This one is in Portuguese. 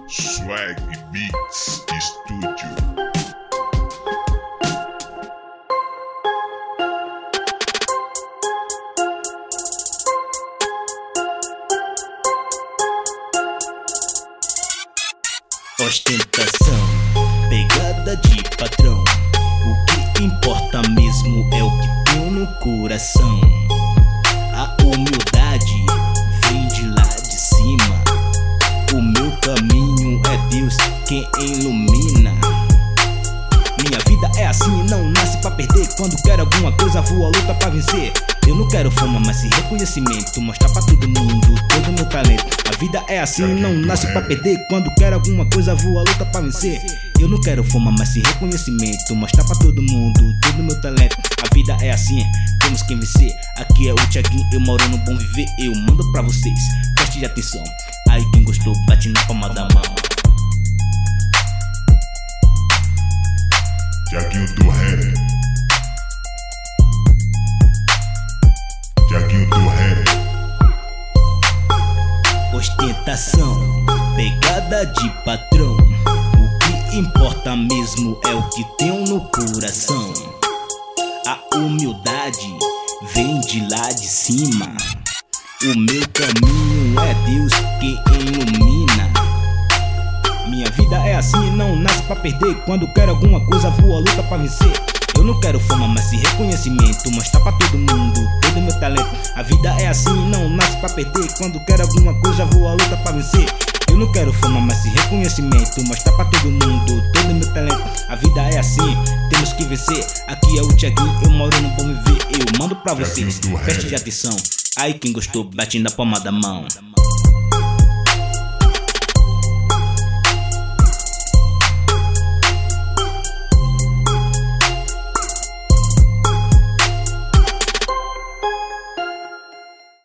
Swag Beats Studio. Ostentação, pegada de patrão. O que importa mesmo é o que tenho no coração. A humildade vem de lá de cima. O meu caminho é Deus quem ilumina. Minha vida é assim, não nasce pra perder. Quando quero alguma coisa, vou à luta pra vencer. Eu não quero fama, mas sim reconhecimento. Mostrar pra todo mundo todo meu talento. A vida é assim, não nasce pra perder. Quando quero alguma coisa, vou à luta pra vencer. Eu não quero fama, mas sim reconhecimento. Mostrar pra todo mundo todo meu talento. A vida é assim, temos que vencer. Aqui é o Thiaguinho, eu moro no Bom Viver. Eu mando pra vocês, preste atenção. Aí quem gostou, bate na palma da mão. Thiaguinho do Rap. Thiaguinho do Rap. Ostentação, pegada de patrão. O que importa mesmo é o que tenho no coração. A humildade vem de lá de cima. O meu caminho é Deus quem ilumina. Minha vida é assim, não nasce pra perder. Quando quero alguma coisa, vou à luta pra vencer. Eu não quero fama, mas sim reconhecimento. Mostrar pra todo mundo todo meu talento. A vida é assim, não nasce pra perder. Quando quero alguma coisa, vou à luta pra vencer. Eu não quero fama, mas sim reconhecimento. Mostrar pra todo mundo todo meu talento. A vida é assim, temos que vencer. Aqui é o Thiaguinho, eu moro no Bom Viver. Eu mando pra vocês, preste atenção. Aí quem gostou, bate na palma da mão.